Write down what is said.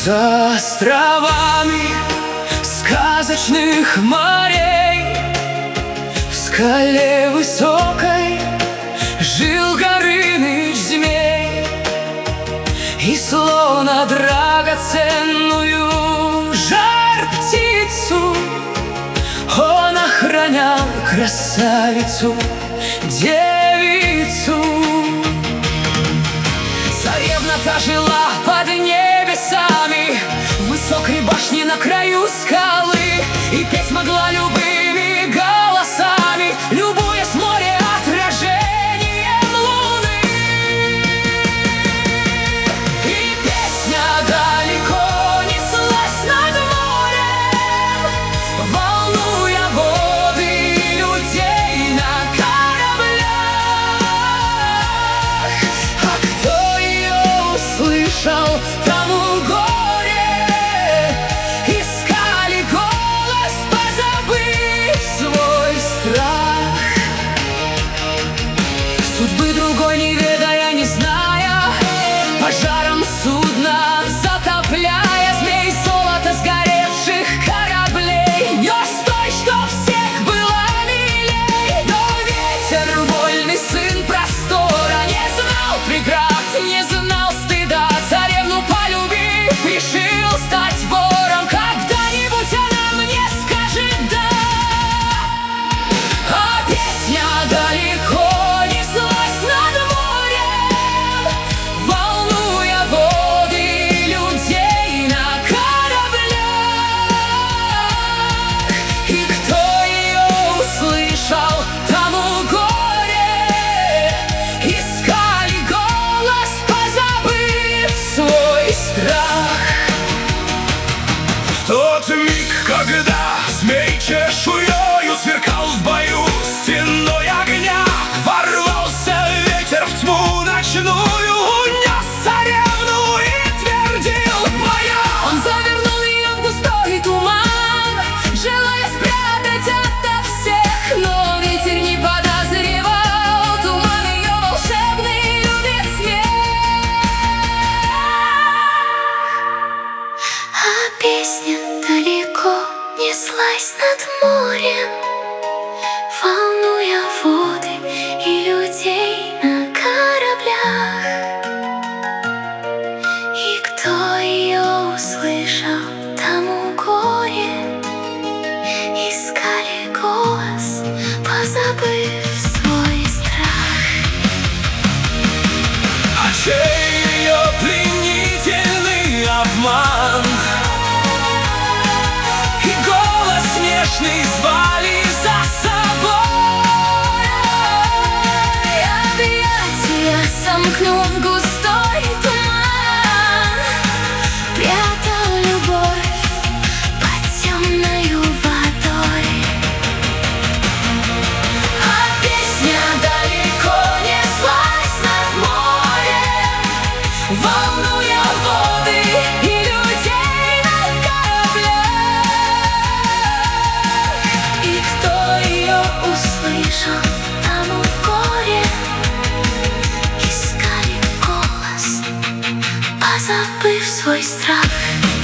За островами сказочных морей, в скале высокой жил Горыныч змей, и словно драгоценную жар-птицу он охранял красавицу, девицу. Царевна-то жила под небесами, в высокой башне на краю скалы, и петь могла любыми голосами, любуясь море отражением луны. И песня далеко неслась над морем, волнуя воды и людей на кораблях. А кто ее услышал, тому горе, искали голос, позабыв свой страх. Судьбы другой не ведая, не зная, пожаром судна затопляя, змей золото сгоревших кораблей нес той, что всех была милей. Но ветер, вольный сын простора, не знал преград, не знал стыда. Царевну полюбив, решил стать вором, когда-нибудь она мне скажет «да». А песня далеко неслась над морем, волнуя воды и людей на кораблях. И кто ее услышал, тому горе, искали голос, позабыв свой страх. В тот миг, когда змей чешуёю сверкал в бою стеной огня, ворвался ветер в тьму ночную, унес царевну и твердил моя. Он завернул ее в густой туман, желая спрятать ото всех, но ветер не подозревал, туман ее волшебный любит смех. А песня далеко неслась над морем, волнуя воды и людей на кораблях. И кто ее услышал, тому горе, искали голос, позабыв свой страх. А чей ее пленительный обман и голос нежный звали за собой. Объятия сомкнув густой туман, прятал любовь под темною водой. А песня далеко неслась над морем, волнуя воды и людей на кораблях. И кто ее услышал, тому горе, искали голос, позабыв свой страх.